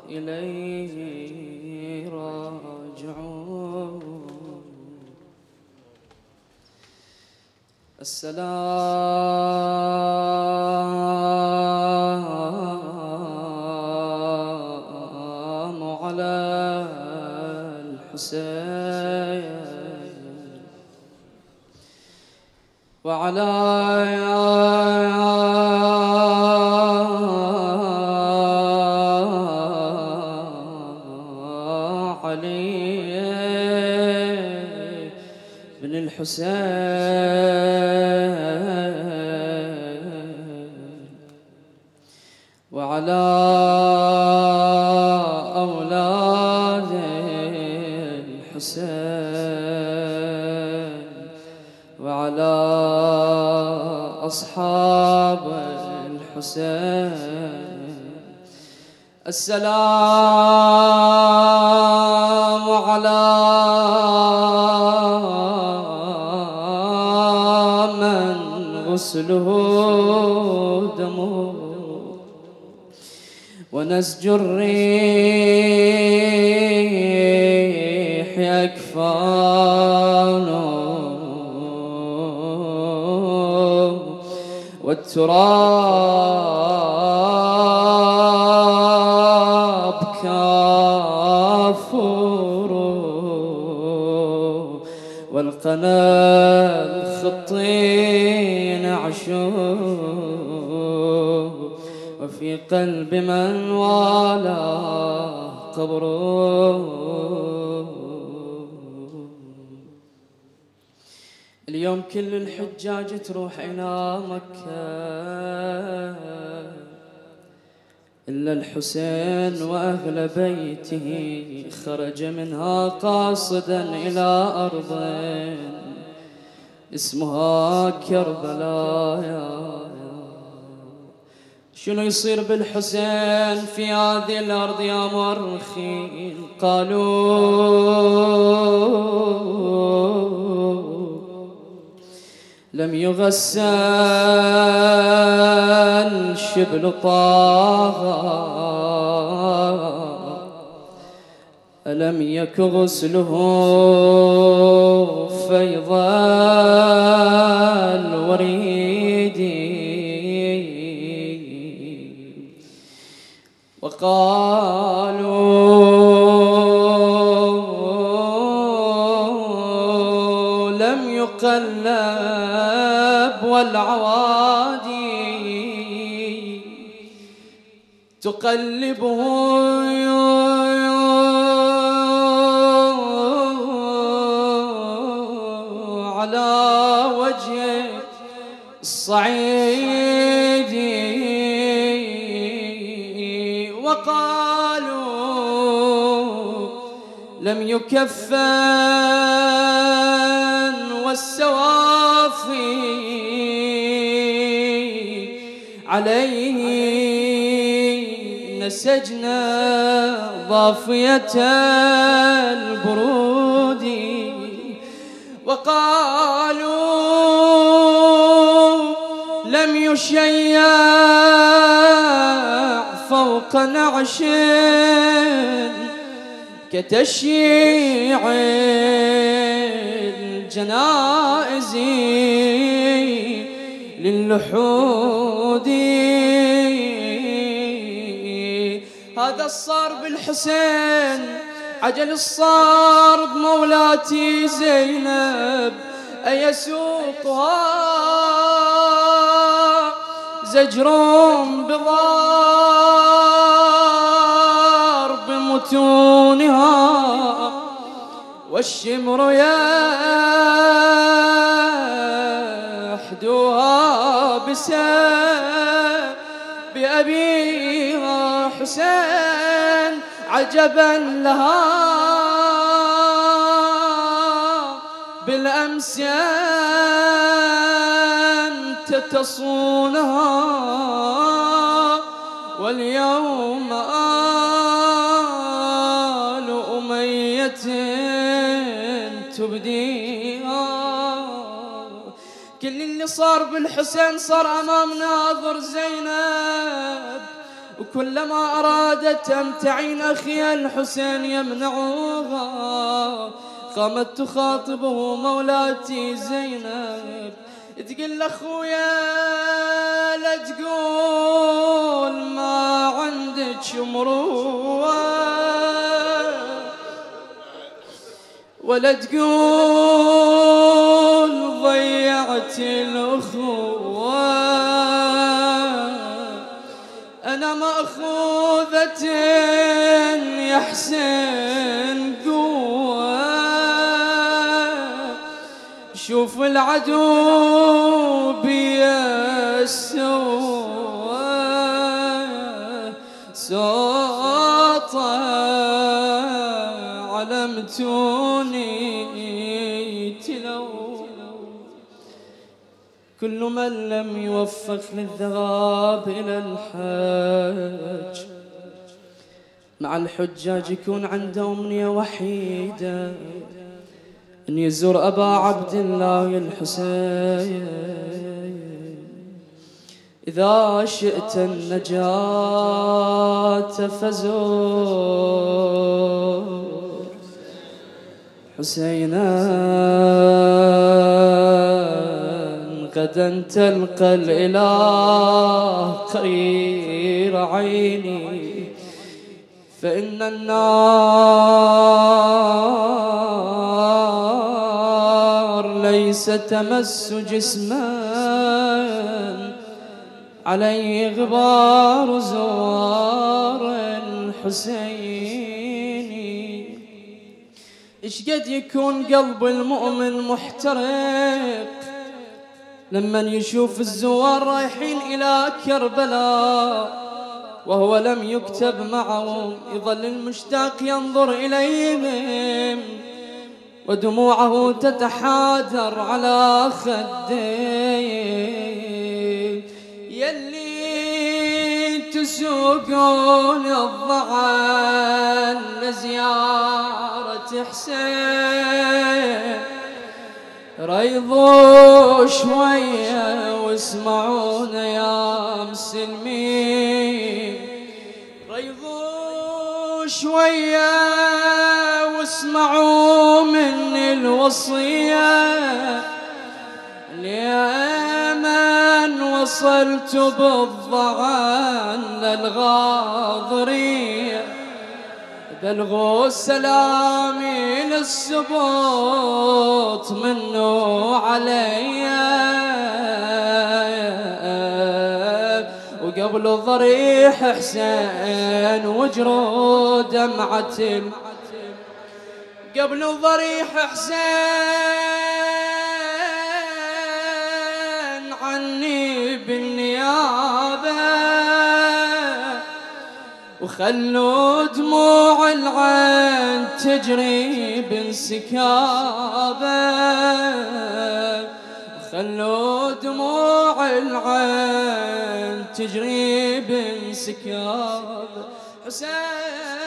إليه راجعون. السلام على الحسين وعلى علي بن الحسين وعلى أولاد الحسين وعلى أصحاب الحسين. السلام على من غسله دمه ونسج الريح أكفانه والتراب كافور والقنا الخطين عشور وفي قلب من والاه قبره. اليوم كل الحجاج تروح إلى مكة إلا الحسين وأهل بيته خرج منها قاصدا إلى أرض اسمها كربلاء. شنو يصير بالحسين في هذه الأرض يا مؤرخين؟ قالوا لم يغسل شبل طه ألم يك غسله فيض الوريد وقالوا لم يقلب والعوادي تقلبه على وجه الصعيد. وقالوا لم يكفن والسوافي عليه نسجنا ضافية البرود. وقالوا لم يشيع فوق نعش كتشييع الجنائز للحود. هذا الصار بالحسين عجل الصار بمولاتي زينب أيسوقها زجر بضار بمتونها والشمر يحدوها بسبب بأبيها حسين عجبا لها بالأمس أنت تصونها واليوم آل أمية تبديها. كل اللي صار بالحسين صار أمام ناظر زينب وكلما أرادت أن تعين أخيها الحسين يمنعوها. قامت تخاطبه مولاتي زينب تقول لأخويا لا تقول ما عندك مروة ولا تقول ضيعت الأخوة. أنا مأخوذة يا حسين قوة. شوف العدو بيا سوى صوته علمتوني تلو. كل من لم يوفق للذهاب إلى الحج مع الحجاج يكون عنده أمنية وحيدة أن يزور أبا عبد الله الحسين. إذا شئت النجاة فزور حسينا غدا تلقى الإله قرير عيني. فإن النار ليس تمس جسما عليه غبار زوار الحسين. إيش قد يكون قلب المؤمن محترق لمن يشوف الزوار رايحين إلى كربلاء وهو لم يكتب معهم. يظل المشتاق ينظر إليهم ودموعه تتحادر على خديه. يلي تسوقون الضعن لزيارة حسين ريضوا شوية واسمعونا يا مسلمين. ريضوا شوية واسمعوا من الوصية. لمن وصلت بالضعن للغاضرية بلغوا السلام للسبوط منه عليا. وقبل ضريح حسين وجروا دمعة قبل ضريح حسين عني بالنيابة وخلوا دموع العين تجري بانسكابة. خلوا دموع العين تجري بانسكابة. حسين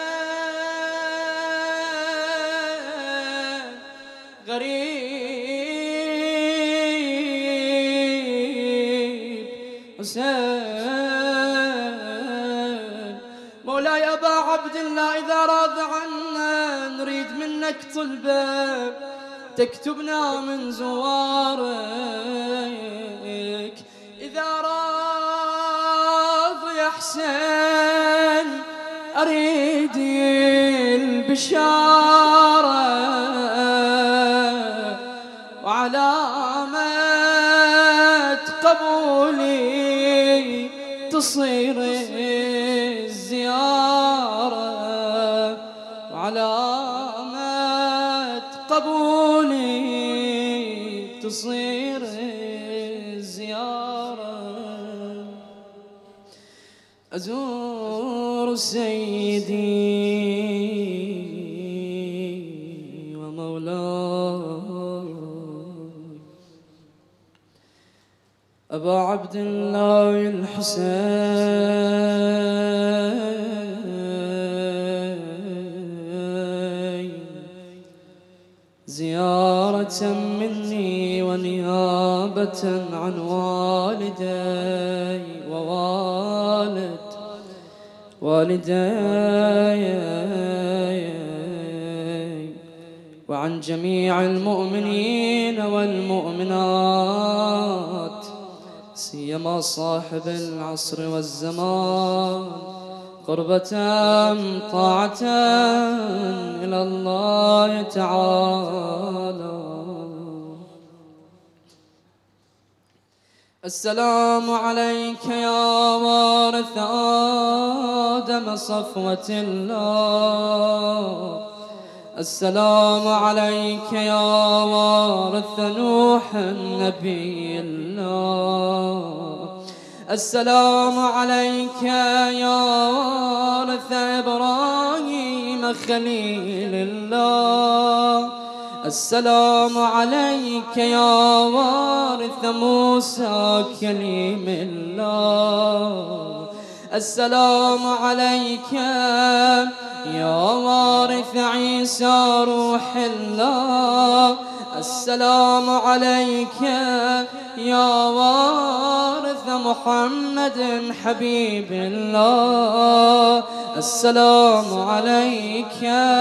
غريب حسين مولاي أبا عبد الله إذا راض عنا نريد منك طلبة تكتبنا من زوارك. إذا راض يا حسين أريد البشارة وعلامة قبولي تصير الزيارة. وعلامة قبولي تصير الزيارة. أزور سيدي ومولاي أبا عبد الله الحسين زيارة مني ونيابة عن والدي ووالد والدي وعن جميع المؤمنين والمؤمنات، سيما صاحب العصر والزمان، قربة طاعة إلى الله تعالى. السلام عليك يا وارث آدم صفوة الله، السلام عليك يا وارث نوح نبي الله، السلام عليك يا وارث إبراهيم خليل الله، السلام عليك يا وارث موسى كليم الله، السلام عليك يا وارث عيسى روح الله، السلام عليك يا وارث محمد حبيب الله، السلام عليك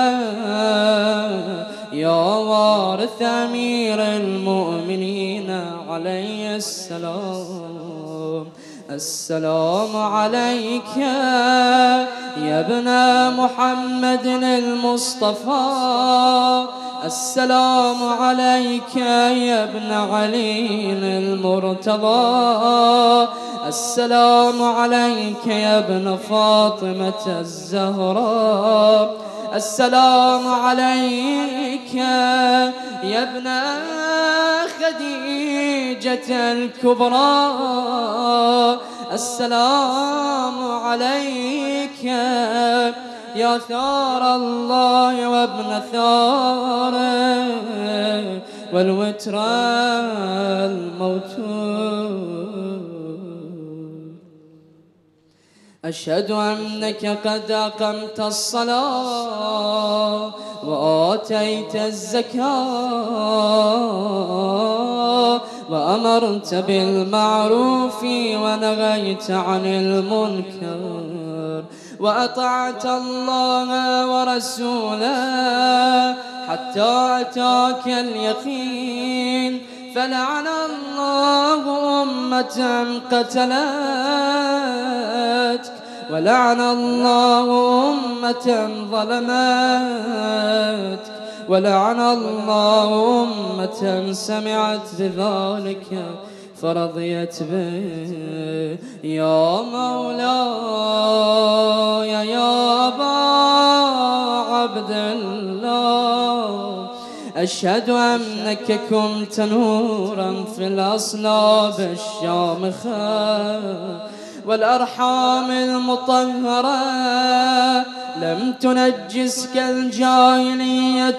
يا وارث أمير المؤمنين عليه السلام، السلام عليك يا ابن محمد المصطفى، السلام عليك يا ابن علي المرتضى، السلام عليك يا ابن فاطمة الزهراء، السلام عليك يا ابن خديجة الكبرى، السلام عليك يا ثار الله وابن ثاره والوتر الموتور. أشهد أنك قد أقمت الصلاة وآتيت الزكاة وأمرت بالمعروف ونهيت عن المنكر وأطعت الله ورسوله حتى أتاك اليقين، فلعن الله أمة قتلتك ولعن الله أمة ظلمتك ولعن الله أمة سمعت بذلك فرضيت به. يا مولاي يا أبا عبد الله، أشهد أنك كنت نورا في الأصلاب الشامخة والأرحام المطهرة، لم تنجسك الجاهلية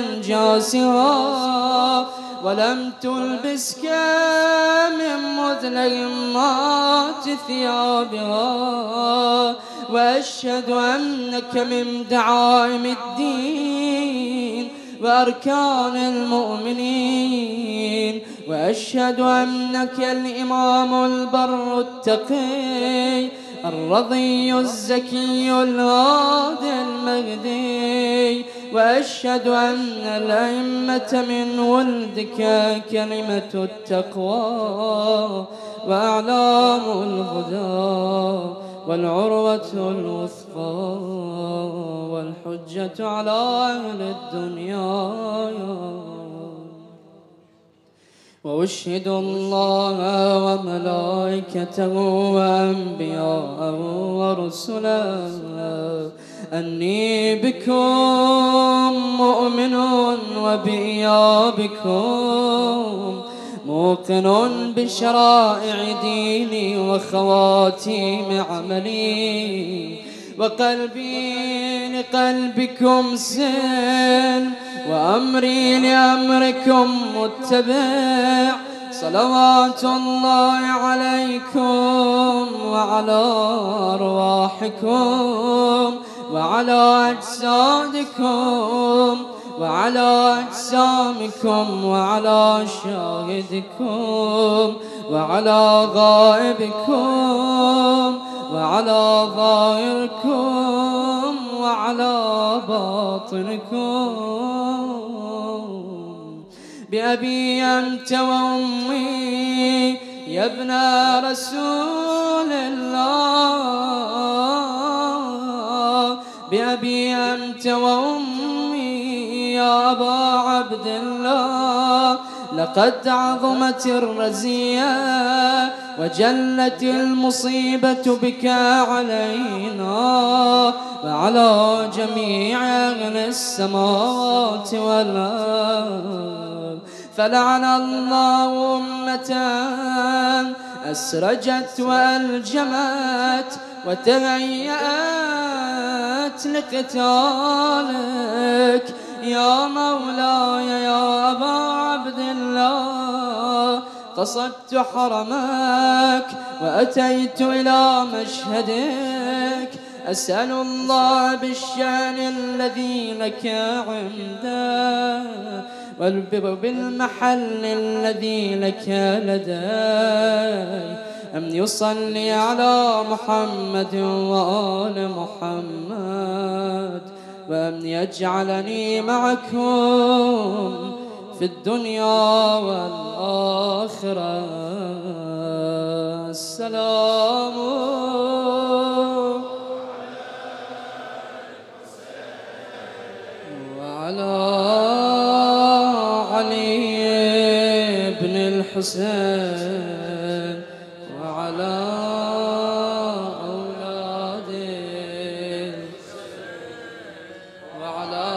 بأنجاسها ولم تلبسك من مظلمات ثيابها، وأشهد أنك من دعائم الدين وأركان المؤمنين، وأشهد أنك الإمام البر التقي الرضي الزكي الهادي المهدي، وأشهد أن الأئمة من ولدك كلمة التقوى وأعلام الهدى والعروة الوثقى والحجة على أهل الدنيا. وأشهد الله وملائكته وأنبياءه ورسله أني بكم مؤمن وبإيابكم موقن بشرائع ديني وخواتيم عملي، وقلبي لقلبكم سلم وأمري لأمركم متبع، صلوات الله عليكم وعلى أرواحكم وعلى أجسادكم وعلى أجسامكم وعلى شاهدكم وعلى غائبكم وعلى ظاهركم وعلى باطنكم بأبي أنت وأمي يا ابن رسول الله بأبي أنت وأمي يا أبا عبد الله لقد عظمت الرزية وجلت المصيبة بك علينا وعلى جميع أهل السماوات والأرض فلعن الله أمة أسرجت وألجمت وتهيأت لقتالك يا مولاي يا أبا عبد الله قصدت حرمك وأتيت إلى مشهدك أسأل الله بالشأن الذي لك عنده وبالمحل الذي لك لدي أن يصلي على محمد وآل محمد وأن يجعلني معكم في الدنيا والآخرة. السلام وعلى علي بن الحسين وعلى أولاده وعلى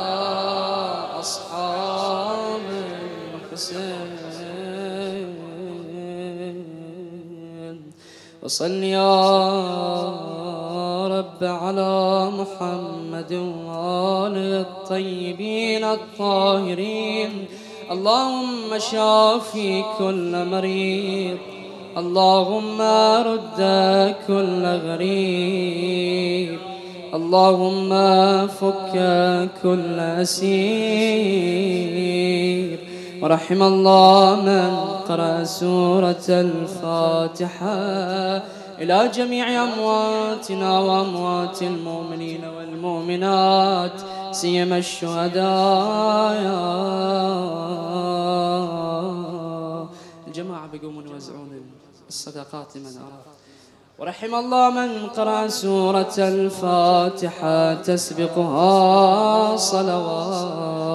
أصحاب الحسين وصل يا رب على محمد وآله الطيبين الطاهرين. اللهم شافي كل مريض، اللهم رد كل غريب، اللهم فك كل أسير. ورحم الله من قرأ سورة الفاتحة إلى جميع أمواتنا وأموات المؤمنين والمؤمنات سيما الشهداء. الجماعة بيقومون يوزعون الصدقات لمن أراد. ورحم الله من قرأ سورة الفاتحة تسبقها صلوات.